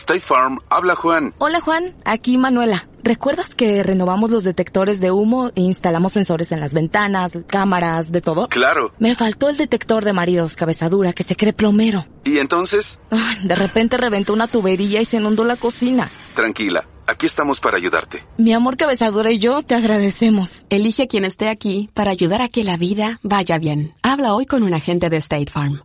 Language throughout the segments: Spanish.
State Farm, habla Juan. Hola Juan, aquí Manuela. ¿Recuerdas que renovamos los detectores de humo e instalamos sensores en las ventanas, cámaras, de todo? Claro. Me faltó el detector de maridos cabezadura que se cree plomero. ¿Y entonces? De repente reventó una tubería y se inundó la cocina. Tranquila, aquí estamos para ayudarte. Mi amor cabezadura y yo te agradecemos. Elige quien esté aquí para ayudar a que la vida vaya bien. Habla hoy con un agente de State Farm.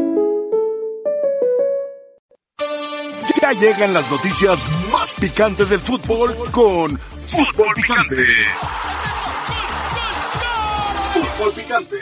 Ya llegan las noticias más picantes del fútbol con Fútbol Picante. Fútbol Picante.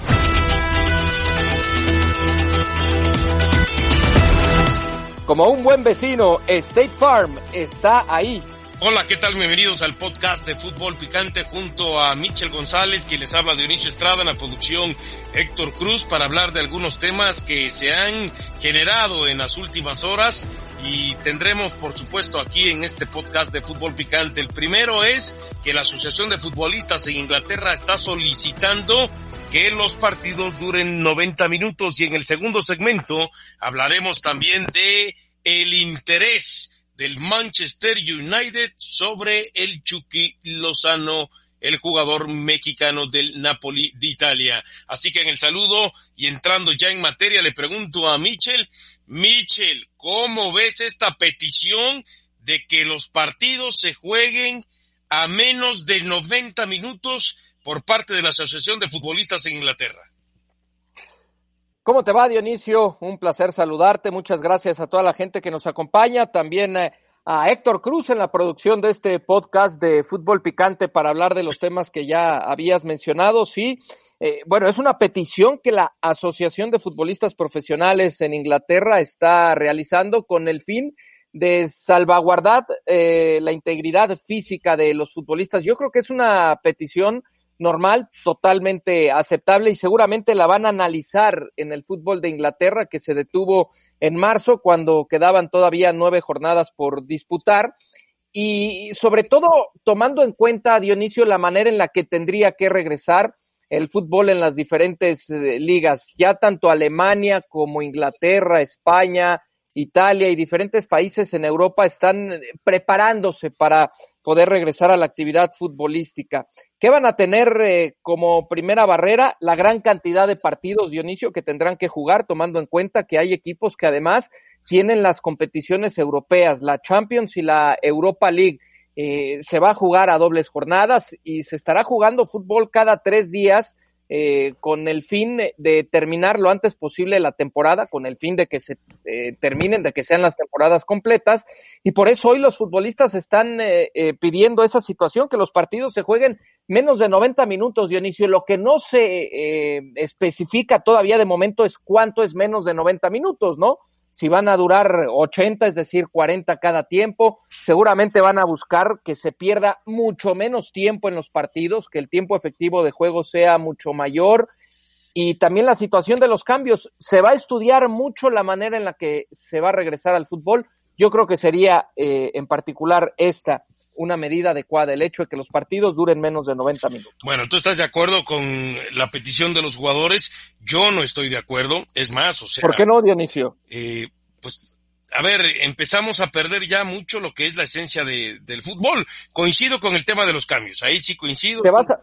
Como un buen vecino, State Farm está ahí. Hola, ¿qué tal? Bienvenidos al podcast de Fútbol Picante junto a Michel González, quien les habla Dionisio Estrada, en la producción Héctor Cruz, para hablar de algunos temas que se han generado en las últimas horas y tendremos, por supuesto, aquí en este podcast de Fútbol Picante. El primero es que la Asociación de Futbolistas en Inglaterra está solicitando que los partidos duren 90 minutos y en el segundo segmento hablaremos también de el interés del Manchester United sobre el Chucky Lozano, el jugador mexicano del Napoli de Italia. Así que en el saludo y entrando ya en materia le pregunto a Michel, ¿cómo ves esta petición de que los partidos se jueguen a menos de 90 minutos por parte de la Asociación de Futbolistas en Inglaterra? ¿Cómo te va, Dionisio? Un placer saludarte. Muchas gracias a toda la gente que nos acompaña. También a Héctor Cruz en la producción de este podcast de Fútbol Picante para hablar de los temas que ya habías mencionado. Sí, bueno, es una petición que la Asociación de Futbolistas Profesionales en Inglaterra está realizando con el fin de salvaguardar la integridad física de los futbolistas. Yo creo que es una petición normal, totalmente aceptable y seguramente la van a analizar en el fútbol de Inglaterra que se detuvo en marzo cuando quedaban todavía 9 jornadas por disputar y sobre todo tomando en cuenta, Dionisio, la manera en la que tendría que regresar el fútbol en las diferentes ligas, ya tanto Alemania como Inglaterra, España, Italia y diferentes países en Europa están preparándose para poder regresar a la actividad futbolística. ¿Qué van a tener como primera barrera? La gran cantidad de partidos, Dionisio, que tendrán que jugar, tomando en cuenta que hay equipos que además tienen las competiciones europeas, la Champions y la Europa League. Se va a jugar a dobles jornadas y se estará jugando fútbol cada 3 días con el fin de terminar lo antes posible la temporada, con el fin de que se terminen, de que sean las temporadas completas, y por eso hoy los futbolistas están pidiendo esa situación, que los partidos se jueguen menos de 90 minutos, Dionisio. Lo que no se especifica todavía de momento es cuánto es menos de 90 minutos, ¿no? Si van a durar 80, es decir, 40 cada tiempo, seguramente van a buscar que se pierda mucho menos tiempo en los partidos, que el tiempo efectivo de juego sea mucho mayor, y también la situación de los cambios. Se va a estudiar mucho la manera en la que se va a regresar al fútbol. Yo creo que sería en particular esta una medida adecuada, el hecho de que los partidos duren menos de 90 minutos. Bueno, ¿tú estás de acuerdo con la petición de los jugadores? Yo no estoy de acuerdo, es más, o sea... ¿Por qué no, Dionisio? Pues, a ver, empezamos a perder ya mucho lo que es la esencia del fútbol. Coincido con el tema de los cambios, ahí sí coincido.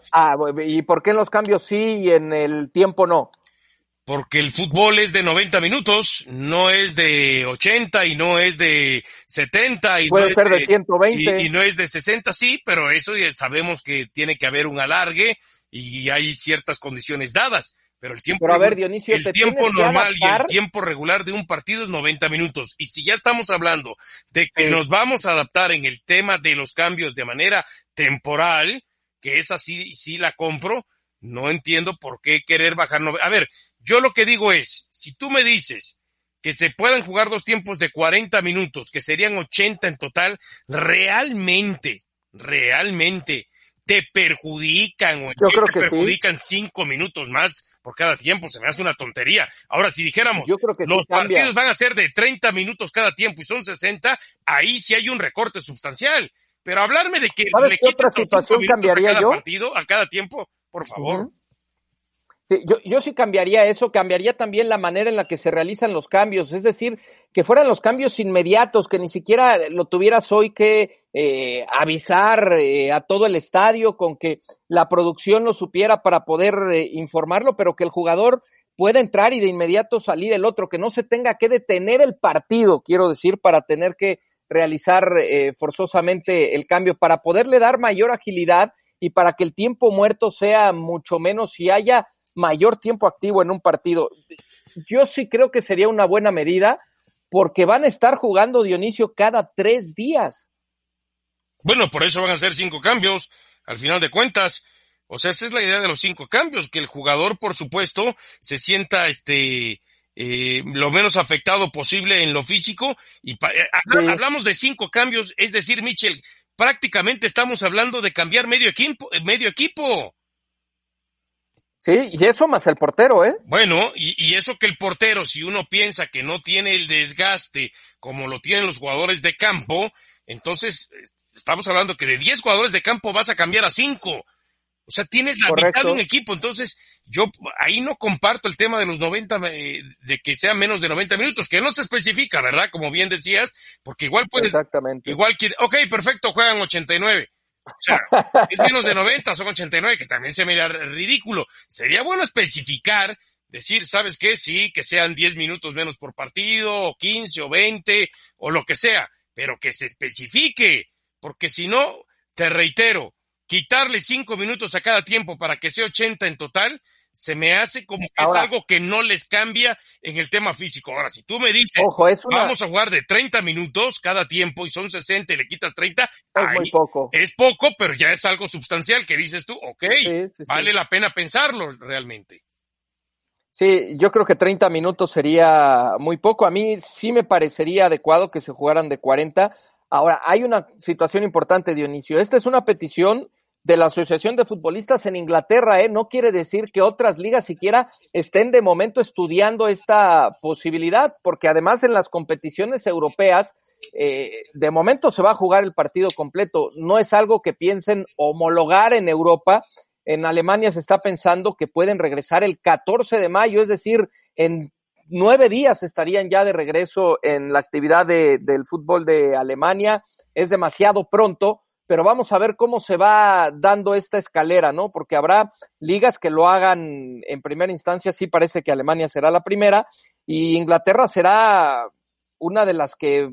¿Y por qué en los cambios sí y en el tiempo no? Porque el fútbol es de 90 minutos, no es de 80 y no es de 70 y puede no ser es de 120 y no es de 60, sí, pero eso ya sabemos que tiene que haber un alargue y hay ciertas condiciones dadas, pero el tiempo, Dionisio, el tiempo normal y el tiempo regular de un partido es 90 minutos, y si ya estamos hablando de que nos vamos a adaptar en el tema de los cambios de manera temporal, que es así, sí la compro, no entiendo por qué querer bajar. A ver, yo lo que digo es, si tú me dices que se puedan jugar 2 tiempos de 40 minutos, que serían 80 en total, realmente te perjudican o yo creo que perjudican 5 minutos más por cada tiempo, se me hace una tontería. Ahora, si dijéramos, yo creo que los partidos van a ser de 30 minutos cada tiempo y son 60, ahí sí hay un recorte sustancial. Pero hablarme de que ¿sabes le qué quiten otra situación cambiaría a cada yo? partido, a cada tiempo, por favor. Sí, yo sí cambiaría eso, cambiaría también la manera en la que se realizan los cambios, es decir, que fueran los cambios inmediatos, que ni siquiera lo tuvieras hoy que avisar a todo el estadio, con que la producción lo supiera para poder informarlo, pero que el jugador pueda entrar y de inmediato salir el otro, que no se tenga que detener el partido, quiero decir, para tener que realizar forzosamente el cambio, para poderle dar mayor agilidad y para que el tiempo muerto sea mucho menos y haya mayor tiempo activo en un partido. Yo sí creo que sería una buena medida porque van a estar jugando, Dionisio, cada 3 días. Bueno, por eso van a ser 5 cambios, al final de cuentas. O sea, esa es la idea de los 5 cambios, que el jugador, por supuesto, se sienta lo menos afectado posible en lo físico. Y hablamos de 5 cambios, es decir, Michel, prácticamente estamos hablando de cambiar medio equipo. Sí, y eso más el portero, ¿eh? Bueno, y eso que el portero, si uno piensa que no tiene el desgaste como lo tienen los jugadores de campo, entonces estamos hablando que de 10 jugadores de campo vas a cambiar a 5. O sea, tienes la mitad de un equipo. Entonces, yo ahí no comparto el tema de los 90, de que sea menos de 90 minutos, que no se especifica, ¿verdad? Como bien decías, porque igual puedes... Exactamente. Igual que, ok, perfecto, juegan 89. O sea, es menos de 90, son 89, que también se mira ridículo. Sería bueno especificar, decir, ¿sabes qué? Sí, que sean 10 minutos menos por partido, o 15, o 20, o lo que sea, pero que se especifique, porque si no, te reitero, quitarle 5 minutos a cada tiempo para que sea 80 en total, se me hace como que ahora, es algo que no les cambia en el tema físico. Ahora, si tú me dices, vamos a jugar de 30 minutos cada tiempo y son 60 y le quitas 30, es muy poco. Es poco, pero ya es algo sustancial que dices tú, ok, vale la pena pensarlo realmente. Sí, yo creo que 30 minutos sería muy poco. A mí sí me parecería adecuado que se jugaran de 40. Ahora, hay una situación importante, Dionisio. Esta es una petición de la Asociación de Futbolistas en Inglaterra, no quiere decir que otras ligas siquiera estén de momento estudiando esta posibilidad, porque además en las competiciones europeas, de momento se va a jugar el partido completo, no es algo que piensen homologar en Europa. En Alemania se está pensando que pueden regresar el 14 de mayo, es decir, en 9 días estarían ya de regreso en la actividad del fútbol de Alemania. Es demasiado pronto, pero vamos a ver cómo se va dando esta escalera, ¿no? Porque habrá ligas que lo hagan en primera instancia, sí parece que Alemania será la primera, y Inglaterra será una de las que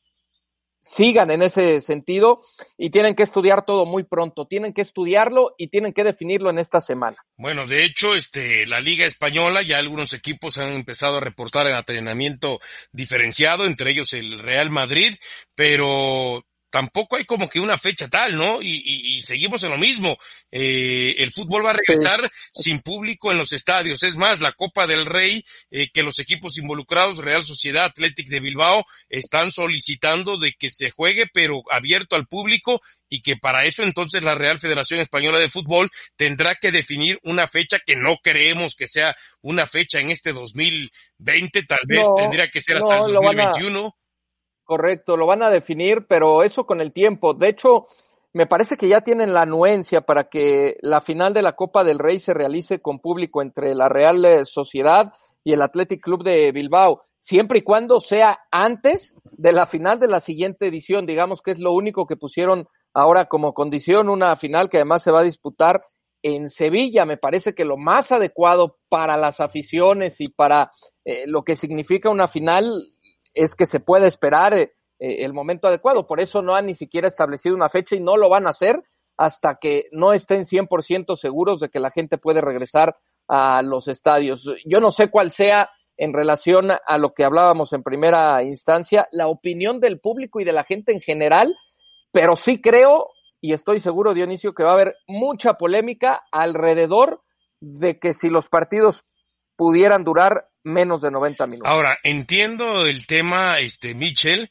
sigan en ese sentido, y tienen que estudiar todo muy pronto, tienen que estudiarlo y tienen que definirlo en esta semana. Bueno, de hecho, la Liga Española, ya algunos equipos han empezado a reportar el entrenamiento diferenciado, entre ellos el Real Madrid, pero tampoco hay como que una fecha tal, ¿no? Y seguimos en lo mismo. El fútbol va a regresar sin público en los estadios. Es más, la Copa del Rey, que los equipos involucrados, Real Sociedad, Athletic de Bilbao, están solicitando de que se juegue, pero abierto al público, y que para eso entonces la Real Federación Española de Fútbol tendrá que definir una fecha que no creemos que sea una fecha en este 2020, tal vez tendría que ser hasta el 2021. Correcto, lo van a definir, pero eso con el tiempo. De hecho, me parece que ya tienen la anuencia para que la final de la Copa del Rey se realice con público entre la Real Sociedad y el Athletic Club de Bilbao, siempre y cuando sea antes de la final de la siguiente edición. Digamos que es lo único que pusieron ahora como condición, una final que además se va a disputar en Sevilla. Me parece que lo más adecuado para las aficiones y para lo que significa una final es que se pueda esperar el momento adecuado. Por eso no han ni siquiera establecido una fecha y no lo van a hacer hasta que no estén 100% seguros de que la gente puede regresar a los estadios. Yo no sé cuál sea, en relación a lo que hablábamos en primera instancia, la opinión del público y de la gente en general, pero sí creo y estoy seguro, Dionisio, que va a haber mucha polémica alrededor de que si los partidos pudieran durar menos de 90 minutos. Ahora, entiendo el tema, Michel,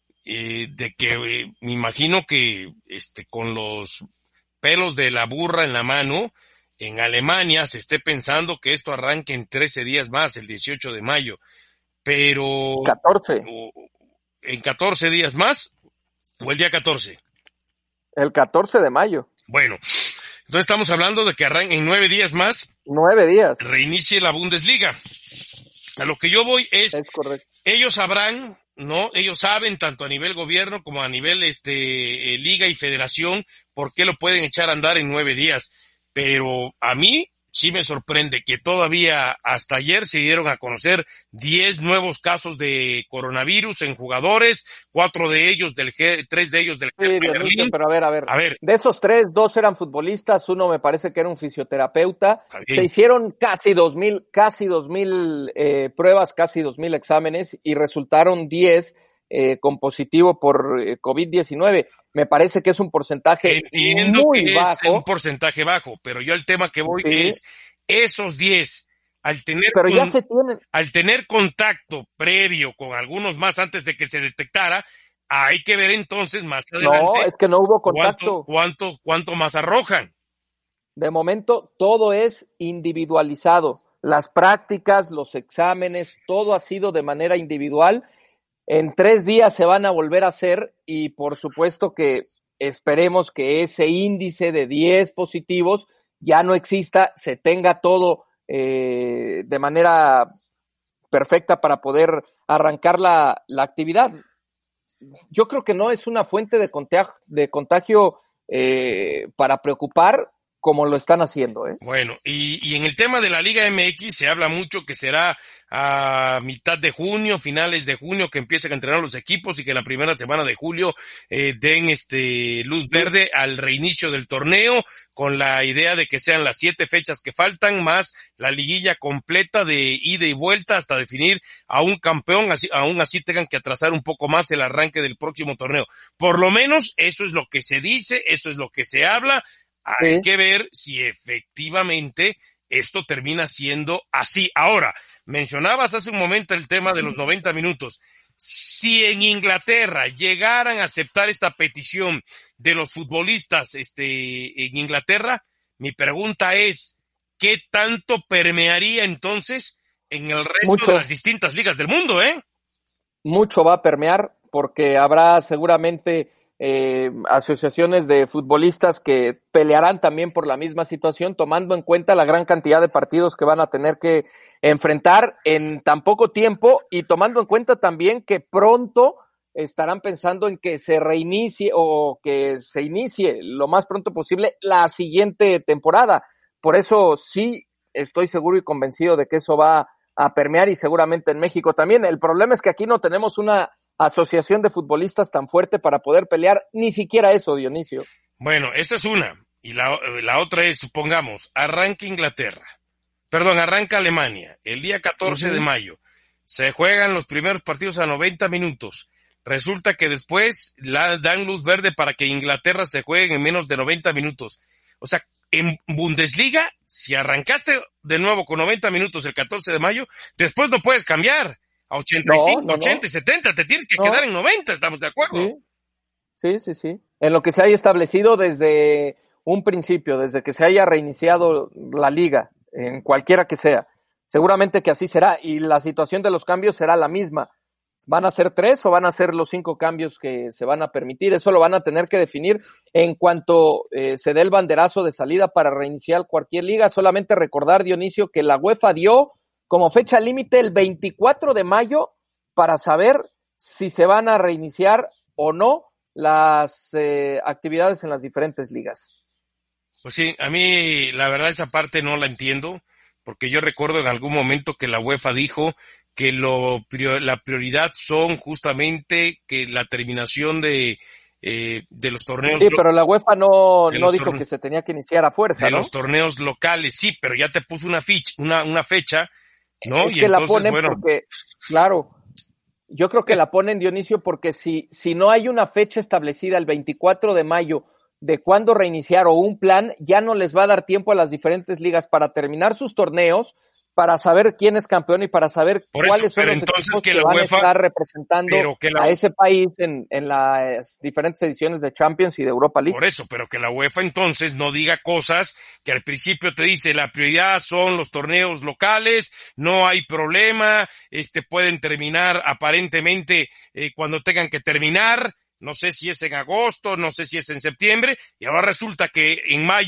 de que me imagino que con los pelos de la burra en la mano, en Alemania se esté pensando que esto arranque en 13 días más, el 18 de mayo, pero... 14. ¿En 14 días más o el día 14? El 14 de mayo. Bueno, Entonces estamos hablando de que en 9 días más 9 días. reinicie la Bundesliga. A lo que yo voy es correcto. Ellos sabrán, ¿no? Ellos saben, tanto a nivel gobierno como a nivel liga y federación, por qué lo pueden echar a andar en 9 días. Pero a mí sí me sorprende que todavía hasta ayer se dieron a conocer 10 nuevos casos de coronavirus en jugadores, 3 de ellos del Sí, Dionisio, pero A ver. De esos 3, 2 eran futbolistas, uno me parece que era un fisioterapeuta. Bien. Se hicieron casi 2,000 pruebas, casi 2,000 exámenes y resultaron 10 con positivo por COVID-19. Me parece que es un porcentaje Entiendo muy que bajo. es un porcentaje bajo, pero yo al tema que voy es esos 10, al tener contacto previo con algunos más antes de que se detectara, hay que ver entonces más adelante. No, es que no hubo contacto. ¿Cuánto más arrojan? De momento, todo es individualizado. Las prácticas, los exámenes, todo ha sido de manera individual. En 3 días se van a volver a hacer y por supuesto que esperemos que ese índice de 10 positivos ya no exista, se tenga todo de manera perfecta para poder arrancar la actividad. Yo creo que no es una fuente de contagio para preocupar como lo están haciendo, ¿eh? Bueno, y en el tema de la Liga MX se habla mucho que será a mitad de junio, finales de junio, que empiecen a entrenar los equipos y que la primera semana de julio den luz verde al reinicio del torneo, con la idea de que sean las 7 fechas que faltan, más la liguilla completa de ida y vuelta hasta definir a un campeón, aún así tengan que atrasar un poco más el arranque del próximo torneo. Por lo menos eso es lo que se dice, eso es lo que se habla. Hay que ver si efectivamente esto termina siendo así. Ahora, mencionabas hace un momento el tema de los 90 minutos. Si en Inglaterra llegaran a aceptar esta petición de los futbolistas en Inglaterra, mi pregunta es, ¿qué tanto permearía entonces en el resto de las distintas ligas del mundo, Mucho va a permear porque habrá seguramente asociaciones de futbolistas que pelearán también por la misma situación, tomando en cuenta la gran cantidad de partidos que van a tener que enfrentar en tan poco tiempo y tomando en cuenta también que pronto estarán pensando en que se reinicie o que se inicie lo más pronto posible la siguiente temporada. Por eso sí estoy seguro y convencido de que eso va a permear y seguramente en México también. El problema es que aquí no tenemos una asociación de futbolistas tan fuerte para poder pelear ni siquiera eso, Dionisio. Bueno, esa es una. Y la otra es, supongamos, arranca Alemania el día 14 de mayo. Se juegan los primeros partidos a 90 minutos. Resulta que después dan luz verde para que Inglaterra se juegue en menos de 90 minutos. O sea, en Bundesliga, si arrancaste de nuevo con 90 minutos el 14 de mayo, después no puedes cambiar. A 85, 80 y 70, te tienes que quedar en 90, ¿estamos de acuerdo? Sí. En lo que se haya establecido desde un principio, desde que se haya reiniciado la liga, en cualquiera que sea. Seguramente que así será, y la situación de los cambios será la misma. ¿Van a ser 3 o van a ser los 5 cambios que se van a permitir? Eso lo van a tener que definir en cuanto se dé el banderazo de salida para reiniciar cualquier liga. Solamente recordar, Dionisio, que la UEFA dio como fecha límite el 24 de mayo para saber si se van a reiniciar o no las actividades en las diferentes ligas. Pues sí, a mí la verdad esa parte no la entiendo, porque yo recuerdo en algún momento que la UEFA dijo que la prioridad son justamente que la terminación de los torneos. Sí, pero la UEFA no dijo que se tenía que iniciar a fuerza, de ¿no? los torneos locales, sí, pero ya te puso una fecha, ¿no? Es y que entonces, la ponen porque, claro, yo creo que la ponen, Dionisio, porque si no hay una fecha establecida el 24 de mayo de cuándo reiniciar o un plan, ya no les va a dar tiempo a las diferentes ligas para terminar sus torneos, para saber quién es campeón y para saber cuáles son los equipos que van a estar representando a ese país en las diferentes ediciones de Champions y de Europa League. Por eso, pero que la UEFA entonces no diga cosas que al principio te dice la prioridad son los torneos locales, no hay problema, pueden terminar aparentemente cuando tengan que terminar, no sé si es en agosto, no sé si es en septiembre, y ahora resulta que en mayo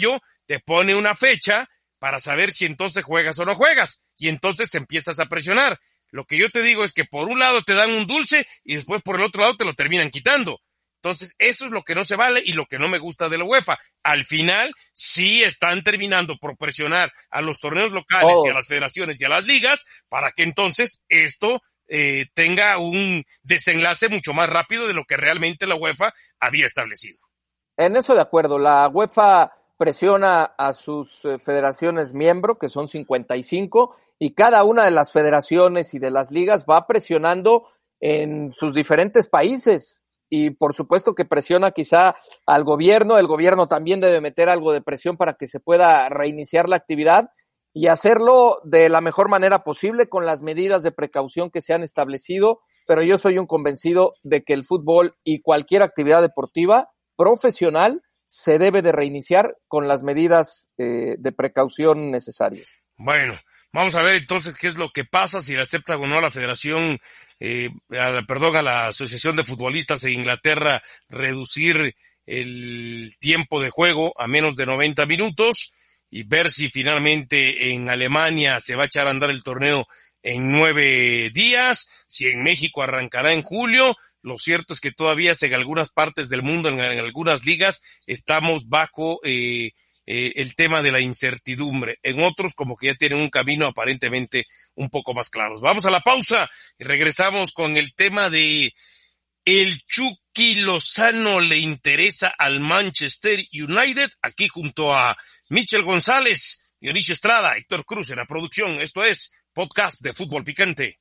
te pone una fecha para saber si entonces juegas o no juegas, y entonces empiezas a presionar. Lo que yo te digo es que por un lado te dan un dulce y después por el otro lado te lo terminan quitando. Entonces, eso es lo que no se vale y lo que no me gusta de la UEFA. Al final, sí están terminando por presionar a los torneos locales y a las federaciones y a las ligas para que entonces esto tenga un desenlace mucho más rápido de lo que realmente la UEFA había establecido. En eso de acuerdo. La UEFA presiona a sus federaciones miembro, que son 55, y cada una de las federaciones y de las ligas va presionando en sus diferentes países. Y por supuesto que presiona quizá al gobierno, el gobierno también debe meter algo de presión para que se pueda reiniciar la actividad y hacerlo de la mejor manera posible con las medidas de precaución que se han establecido, pero yo soy un convencido de que el fútbol y cualquier actividad deportiva profesional se debe de reiniciar con las medidas de precaución necesarias. Bueno, vamos a ver entonces qué es lo que pasa, si le acepta o no a la Federación, a la Asociación de Futbolistas de Inglaterra reducir el tiempo de juego a menos de 90 minutos y ver si finalmente en Alemania se va a echar a andar el torneo en 9 días, si en México arrancará en julio. Lo cierto es que todavía en algunas partes del mundo, en algunas ligas, estamos bajo el tema de la incertidumbre. En otros, como que ya tienen un camino aparentemente un poco más claro. Vamos a la pausa y regresamos con el tema de el Chucky Lozano le interesa al Manchester United, aquí junto a Michel González, Dionisio Estrada, Héctor Cruz en la producción. Esto es Podcast de Fútbol Picante.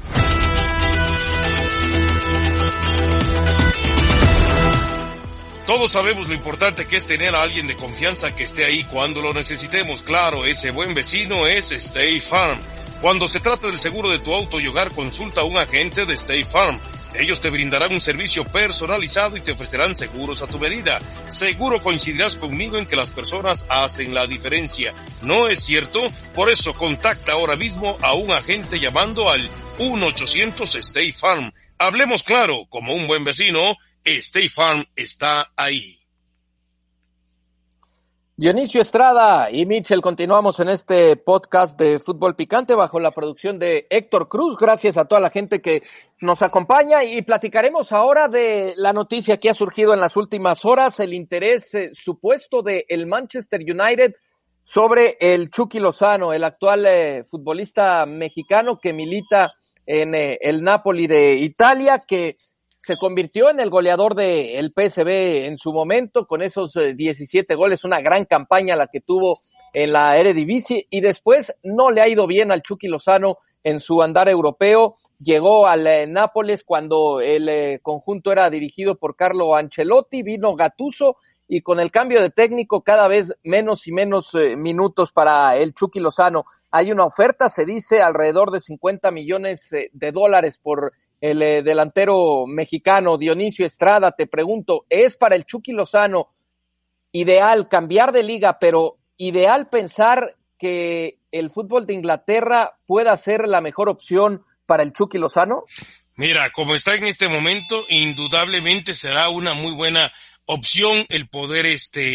Todos sabemos lo importante que es tener a alguien de confianza que esté ahí cuando lo necesitemos. Claro, ese buen vecino es State Farm. Cuando se trata del seguro de tu auto y hogar, consulta a un agente de State Farm. Ellos te brindarán un servicio personalizado y te ofrecerán seguros a tu medida. Seguro coincidirás conmigo en que las personas hacen la diferencia. ¿No es cierto? Por eso contacta ahora mismo a un agente llamando al 1-800 State Farm. Hablemos claro, como un buen vecino, State Farm está ahí. Dionisio Estrada y Michel, continuamos en este podcast de Fútbol Picante bajo la producción de Héctor Cruz. Gracias a toda la gente que nos acompaña y platicaremos ahora de la noticia que ha surgido en las últimas horas, el interés supuesto de el Manchester United sobre el Chucky Lozano, el actual futbolista mexicano que milita en el Napoli de Italia, que se convirtió en el goleador del PSV en su momento, con esos 17 goles, una gran campaña la que tuvo en la Eredivisie, y después no le ha ido bien al Chucky Lozano en su andar europeo. Llegó al Nápoles cuando el conjunto era dirigido por Carlo Ancelotti, vino Gattuso, y con el cambio de técnico cada vez menos y menos minutos para el Chucky Lozano. Hay una oferta, se dice, alrededor de $50 millones por el delantero mexicano. Dionisio Estrada, te pregunto, ¿es para el Chucky Lozano ideal cambiar de liga, pero ideal pensar que el fútbol de Inglaterra pueda ser la mejor opción para el Chucky Lozano? Mira, como está en este momento, indudablemente será una muy buena opción el poder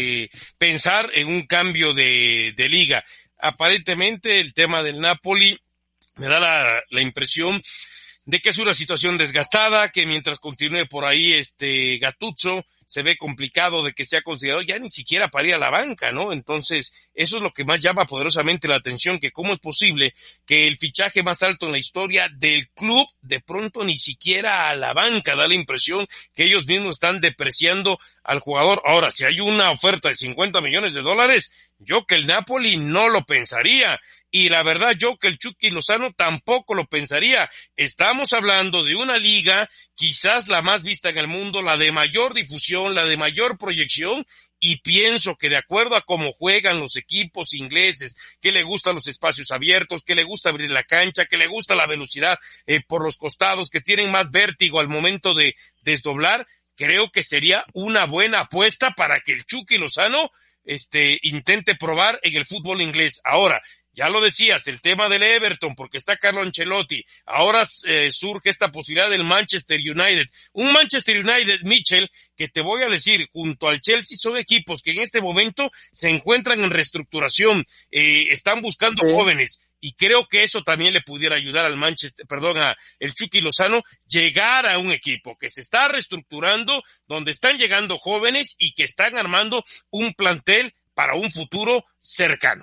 pensar en un cambio de liga. Aparentemente el tema del Napoli me da la impresión de que es una situación desgastada, que mientras continúe por ahí Gattuso, se ve complicado de que sea considerado ya ni siquiera para ir a la banca, ¿no? Entonces, eso es lo que más llama poderosamente la atención, que cómo es posible que el fichaje más alto en la historia del club, de pronto ni siquiera a la banca, da la impresión que ellos mismos están depreciando al jugador. Ahora, si hay una oferta de $50 millones, yo que el Napoli no lo pensaría. Y la verdad, yo que el Chucky Lozano tampoco lo pensaría. Estamos hablando de una liga, quizás la más vista en el mundo, la de mayor difusión, la de mayor proyección, y pienso que de acuerdo a cómo juegan los equipos ingleses, que le gustan los espacios abiertos, que le gusta abrir la cancha, que le gusta la velocidad por los costados, que tienen más vértigo al momento de desdoblar, creo que sería una buena apuesta para que el Chucky Lozano intente probar en el fútbol inglés. Ahora, Ya lo decías, el tema del Everton, porque está Carlo Ancelotti. Ahora surge esta posibilidad del Manchester United. Un Manchester United, Mitchell, que te voy a decir, junto al Chelsea, son equipos que en este momento se encuentran en reestructuración, están buscando jóvenes. Y creo que eso también le pudiera ayudar al a el Chucky Lozano, llegar a un equipo que se está reestructurando, donde están llegando jóvenes y que están armando un plantel para un futuro cercano.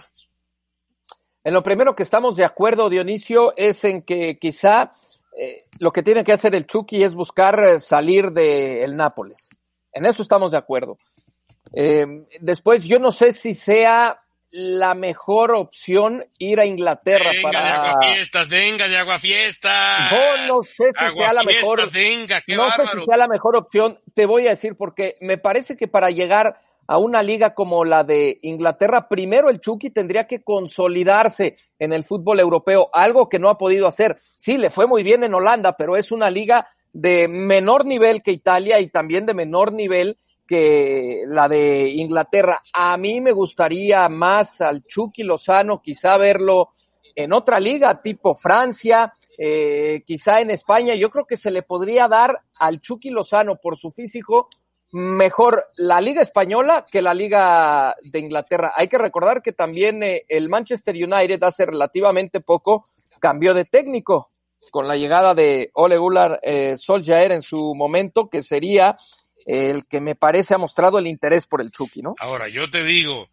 En lo primero que estamos de acuerdo, Dionisio, es en que quizá lo que tiene que hacer el Chucky es buscar salir del Nápoles. En eso estamos de acuerdo. Después, yo no sé si sea la mejor opción ir a Inglaterra venga de aguafiestas. No sé si sea la mejor. Venga, qué no bárbaro. sé si sea la mejor opción. Te voy a decir porque me parece que para llegar a una liga como la de Inglaterra, primero el Chucky tendría que consolidarse en el fútbol europeo, algo que no ha podido hacer. Sí, le fue muy bien en Holanda, pero es una liga de menor nivel que Italia y también de menor nivel que la de Inglaterra. A mí me gustaría más al Chucky Lozano, quizá verlo en otra liga, tipo Francia, quizá en España. Yo creo que se le podría dar al Chucky Lozano por su físico mejor la Liga Española que la Liga de Inglaterra. Hay que recordar que también el Manchester United hace relativamente poco cambió de técnico con la llegada de Ole Gunnar Solskjaer en su momento, que sería el que me parece ha mostrado el interés por el Chucky, ¿no? Ahora, yo te digo,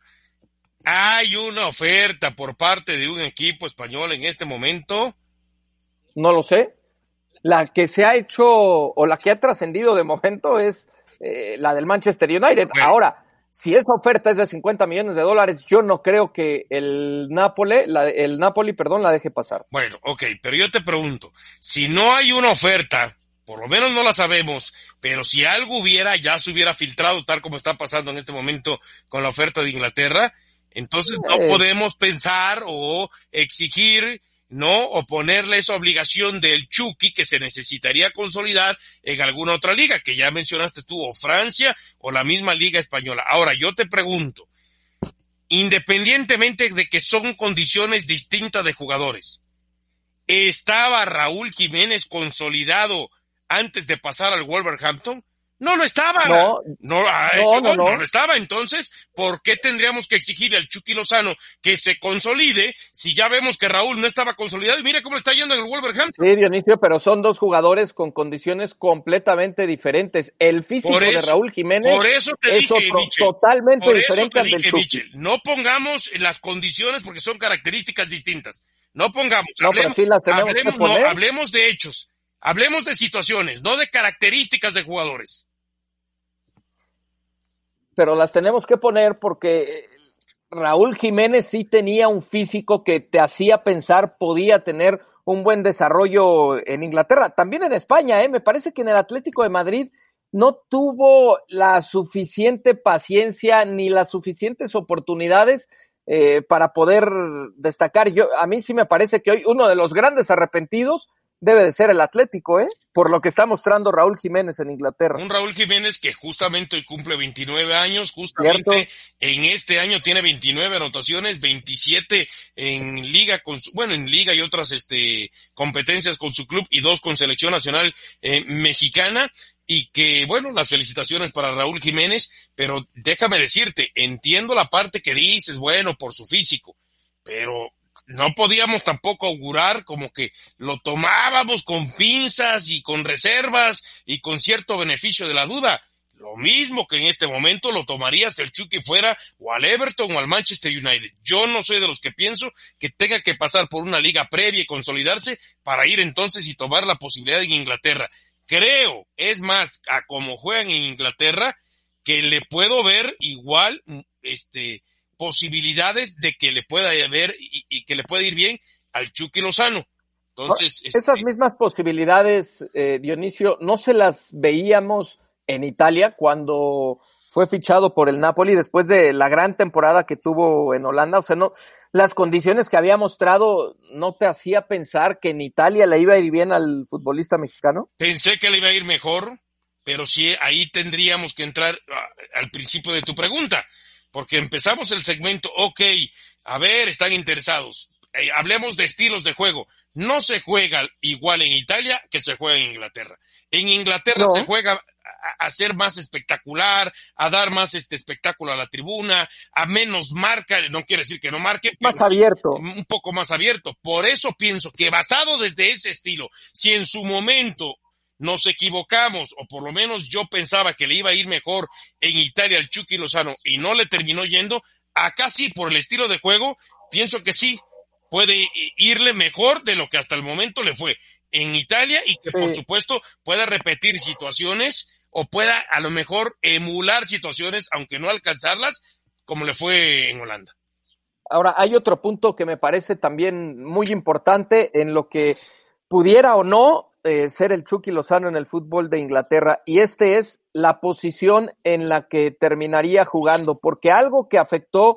¿hay una oferta por parte de un equipo español en este momento? No lo sé. La que se ha hecho o la que ha trascendido de momento es la del Manchester United. Bueno. Ahora, si esa oferta es de $50 millones, yo no creo que el Napoli, la deje pasar. Bueno, ok, pero yo te pregunto, si no hay una oferta, por lo menos no la sabemos, pero si algo hubiera, ya se hubiera filtrado tal como está pasando en este momento con la oferta de Inglaterra, entonces no podemos pensar o exigir, ¿no? O ponerle esa obligación del Chucky que se necesitaría consolidar en alguna otra liga, que ya mencionaste tú, o Francia, o la misma Liga Española. Ahora, yo te pregunto, independientemente de que son condiciones distintas de jugadores, ¿estaba Raúl Jiménez consolidado antes de pasar al Wolverhampton? No lo estaba. No lo estaba. Entonces, ¿por qué tendríamos que exigirle al Chucky Lozano que se consolide si ya vemos que Raúl no estaba consolidado? Y mira cómo está yendo en el Wolverhampton. Sí, Dionisio, pero son dos jugadores con condiciones completamente diferentes. El físico de Raúl Jiménez es totalmente diferente al del Chucky. Michel, no pongamos las condiciones porque son características distintas. No pongamos. Hablemos de hechos. Hablemos de situaciones, no de características de jugadores. Pero las tenemos que poner porque Raúl Jiménez sí tenía un físico que te hacía pensar podía tener un buen desarrollo en Inglaterra. También en España, me parece que en el Atlético de Madrid no tuvo la suficiente paciencia ni las suficientes oportunidades para poder destacar. A mí sí me parece que hoy uno de los grandes arrepentidos debe de ser el Atlético, por lo que está mostrando Raúl Jiménez en Inglaterra. Un Raúl Jiménez que justamente hoy cumple 29 años, justamente ¿cierto? En este año tiene 29 anotaciones, 27 en liga en liga y otras competencias con su club y 2 con selección nacional mexicana. Y que, las felicitaciones para Raúl Jiménez, pero déjame decirte, entiendo la parte que dices, por su físico, pero no podíamos tampoco augurar como que lo tomábamos con pinzas y con reservas y con cierto beneficio de la duda. Lo mismo que en este momento lo tomarías el Chucky fuera o al Everton o al Manchester United. Yo no soy de los que pienso que tenga que pasar por una liga previa y consolidarse para ir entonces y tomar la posibilidad en Inglaterra. Creo, es más, a como juegan en Inglaterra, que le puedo ver igual, posibilidades de que le pueda ver y que le pueda ir bien al Chucky Lozano. Entonces, esas mismas posibilidades, Dionisio, no se las veíamos en Italia cuando fue fichado por el Napoli después de la gran temporada que tuvo en Holanda. O sea, no, las condiciones que había mostrado no te hacía pensar que en Italia le iba a ir bien al futbolista mexicano. Pensé que le iba a ir mejor, pero sí, ahí tendríamos que entrar al principio de tu pregunta. Porque empezamos el segmento, a ver, están interesados. Hablemos de estilos de juego. No se juega igual en Italia que se juega en Inglaterra. En Inglaterra se juega a ser más espectacular, a dar más espectáculo a la tribuna, a menos marca, no quiere decir que no marque, más abierto, un poco más abierto. Por eso pienso que basado desde ese estilo, si en su momento nos equivocamos, o por lo menos yo pensaba que le iba a ir mejor en Italia al Chucky Lozano y no le terminó yendo, acá sí, por el estilo de juego, pienso que sí, puede irle mejor de lo que hasta el momento le fue en Italia y que por supuesto pueda repetir situaciones o pueda a lo mejor emular situaciones, aunque no alcanzarlas, como le fue en Holanda. Ahora, hay otro punto que me parece también muy importante en lo que pudiera o no ser el Chucky Lozano en el fútbol de Inglaterra, y este es la posición en la que terminaría jugando, porque algo que afectó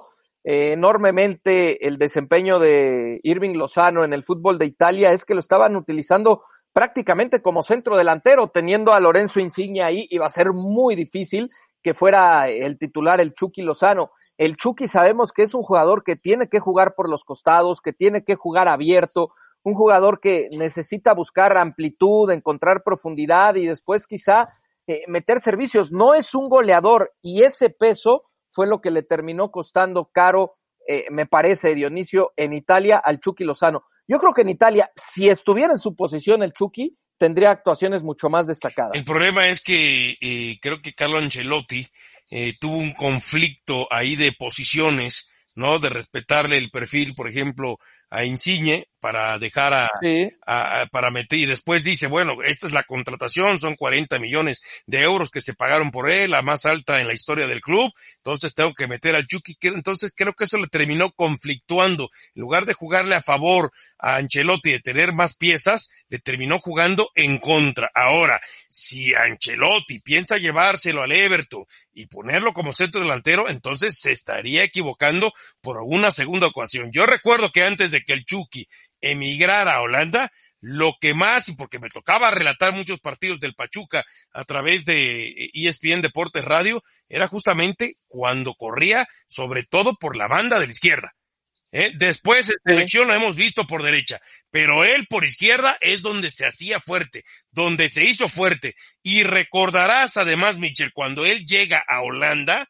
enormemente el desempeño de Irving Lozano en el fútbol de Italia es que lo estaban utilizando prácticamente como centro delantero, teniendo a Lorenzo Insigne ahí, iba a ser muy difícil que fuera el titular el Chucky Lozano. El Chucky sabemos que es un jugador que tiene que jugar por los costados, que tiene que jugar abierto, un jugador que necesita buscar amplitud, encontrar profundidad y después quizá meter servicios. No es un goleador y ese peso fue lo que le terminó costando caro, me parece, Dionisio, en Italia al Chucky Lozano. Yo creo que en Italia, si estuviera en su posición el Chucky, tendría actuaciones mucho más destacadas. El problema es que creo que Carlo Ancelotti tuvo un conflicto ahí de posiciones, ¿no? De respetarle el perfil, por ejemplo, a Insigne para dejar para meter, y después dice, bueno, esta es la contratación, son 40 millones de euros que se pagaron por él, la más alta en la historia del club, entonces tengo que meter al Chucky. Entonces creo que eso le terminó conflictuando. En lugar de jugarle a favor a Ancelotti de tener más piezas, le terminó jugando en contra. Ahora, si Ancelotti piensa llevárselo al Everton y ponerlo como centro delantero, entonces se estaría equivocando por una segunda ocasión. Yo recuerdo que antes de que el Chucky emigrara a Holanda, lo que más, y porque me tocaba relatar muchos partidos del Pachuca a través de ESPN Deportes Radio, era justamente cuando corría, sobre todo por la banda de la izquierda. Después en selección lo hemos visto por derecha, pero él por izquierda es donde se hacía fuerte, donde se hizo fuerte. Y recordarás además, Michel, cuando él llega a Holanda,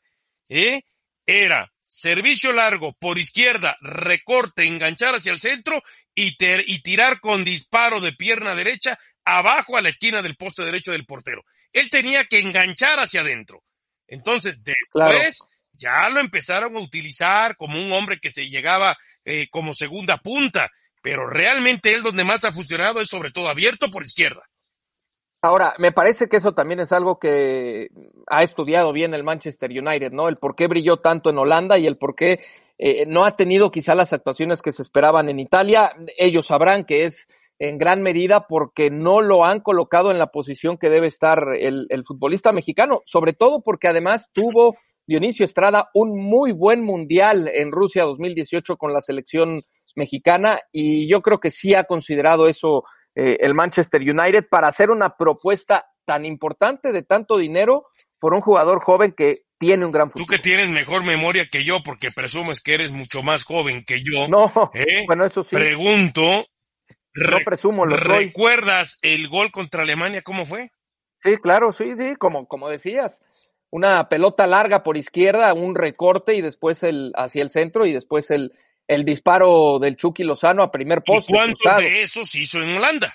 era servicio largo por izquierda, recorte, enganchar hacia el centro y tirar con disparo de pierna derecha abajo a la esquina del poste derecho del portero. Él tenía que enganchar hacia adentro. Entonces, después ya lo empezaron a utilizar como un hombre que se llegaba como segunda punta, pero realmente él donde más ha funcionado es sobre todo abierto por izquierda. Ahora, me parece que eso también es algo que ha estudiado bien el Manchester United, ¿no? El por qué brilló tanto en Holanda y el por qué no ha tenido quizá las actuaciones que se esperaban en Italia. Ellos sabrán que es en gran medida porque no lo han colocado en la posición que debe estar el futbolista mexicano, sobre todo porque además tuvo Dionisio Estrada un muy buen mundial en Rusia 2018 con la selección mexicana y yo creo que sí ha considerado eso el Manchester United para hacer una propuesta tan importante de tanto dinero por un jugador joven que tiene un gran futuro. Tú que tienes mejor memoria que yo, porque presumes que eres mucho más joven que yo. No, bueno, eso sí. Pregunto, no presumo, lo soy. ¿Recuerdas el gol contra Alemania cómo fue? Sí, claro, sí, como decías. Una pelota larga por izquierda, un recorte y después hacia el centro y después el disparo del Chucky Lozano a primer poste. ¿Y cuántos de esos hizo en Holanda?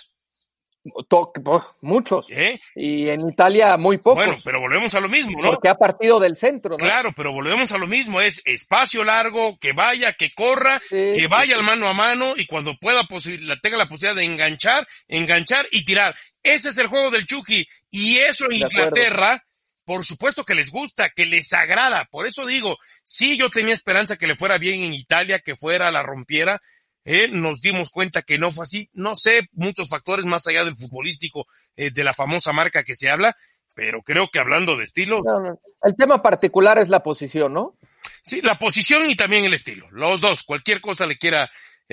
Muchos. Y en Italia muy pocos. Bueno, pero volvemos a lo mismo, ¿no? Porque ha partido del centro, ¿no? Claro, pero volvemos a lo mismo, es espacio largo, que vaya, que corra, que vaya al mano a mano y cuando pueda tenga la posibilidad de enganchar y tirar. Ese es el juego del Chucky y eso en Inglaterra, por supuesto que les gusta, que les agrada. Por eso digo, sí, yo tenía esperanza que le fuera bien en Italia, que la rompiera. Nos dimos cuenta que no fue así. No sé, muchos factores más allá del futbolístico, de la famosa marca que se habla, pero creo que hablando de estilos. No. El tema particular es la posición, ¿no? Sí, la posición y también el estilo. Los dos, cualquier cosa le quiera,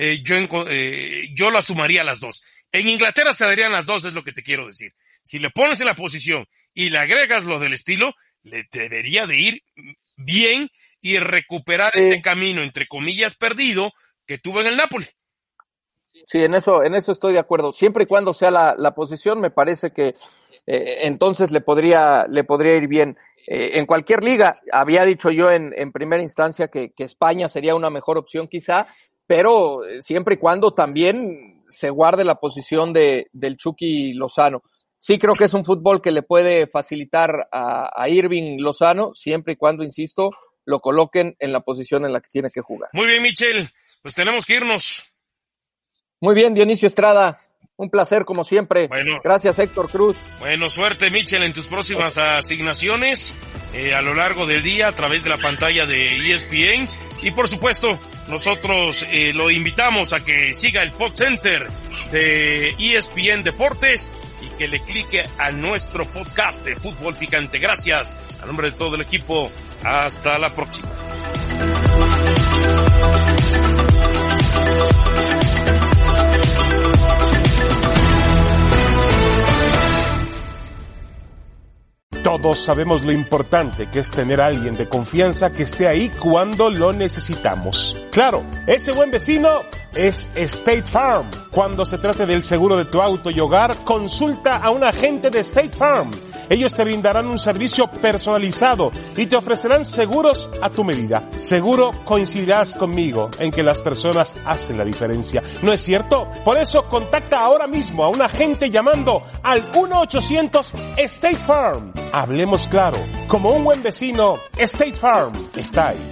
yo la sumaría a las dos. En Inglaterra se darían las dos, es lo que te quiero decir. Si le pones en la posición y le agregas lo del estilo, le debería de ir bien y recuperar este camino, entre comillas, perdido que tuvo en el Napoli. Sí, en eso estoy de acuerdo. Siempre y cuando sea la posición, me parece que entonces le podría ir bien. En cualquier liga, había dicho yo en primera instancia que España sería una mejor opción quizá, pero siempre y cuando también se guarde la posición del Chucky Lozano. Sí creo que es un fútbol que le puede facilitar a Irving Lozano, siempre y cuando, insisto, lo coloquen en la posición en la que tiene que jugar. Muy bien, Michel, pues tenemos que irnos. Muy bien, Dionisio Estrada, un placer como siempre. Bueno, gracias, Héctor Cruz. Bueno, suerte, Michel, en tus próximas asignaciones a lo largo del día a través de la pantalla de ESPN. Y por supuesto, nosotros lo invitamos a que siga el Pod Center de ESPN Deportes y que le clique a nuestro podcast de Fútbol Picante. Gracias, a nombre de todo el equipo, hasta la próxima. Todos sabemos lo importante que es tener a alguien de confianza que esté ahí cuando lo necesitamos. Claro, ese buen vecino es State Farm. Cuando se trate del seguro de tu auto y hogar, consulta a un agente de State Farm. Ellos te brindarán un servicio personalizado y te ofrecerán seguros a tu medida. Seguro coincidirás conmigo en que las personas hacen la diferencia, ¿no es cierto? Por eso contacta ahora mismo a un agente llamando al 1-800-STATE FARM. Hablemos claro, como un buen vecino, State Farm está ahí.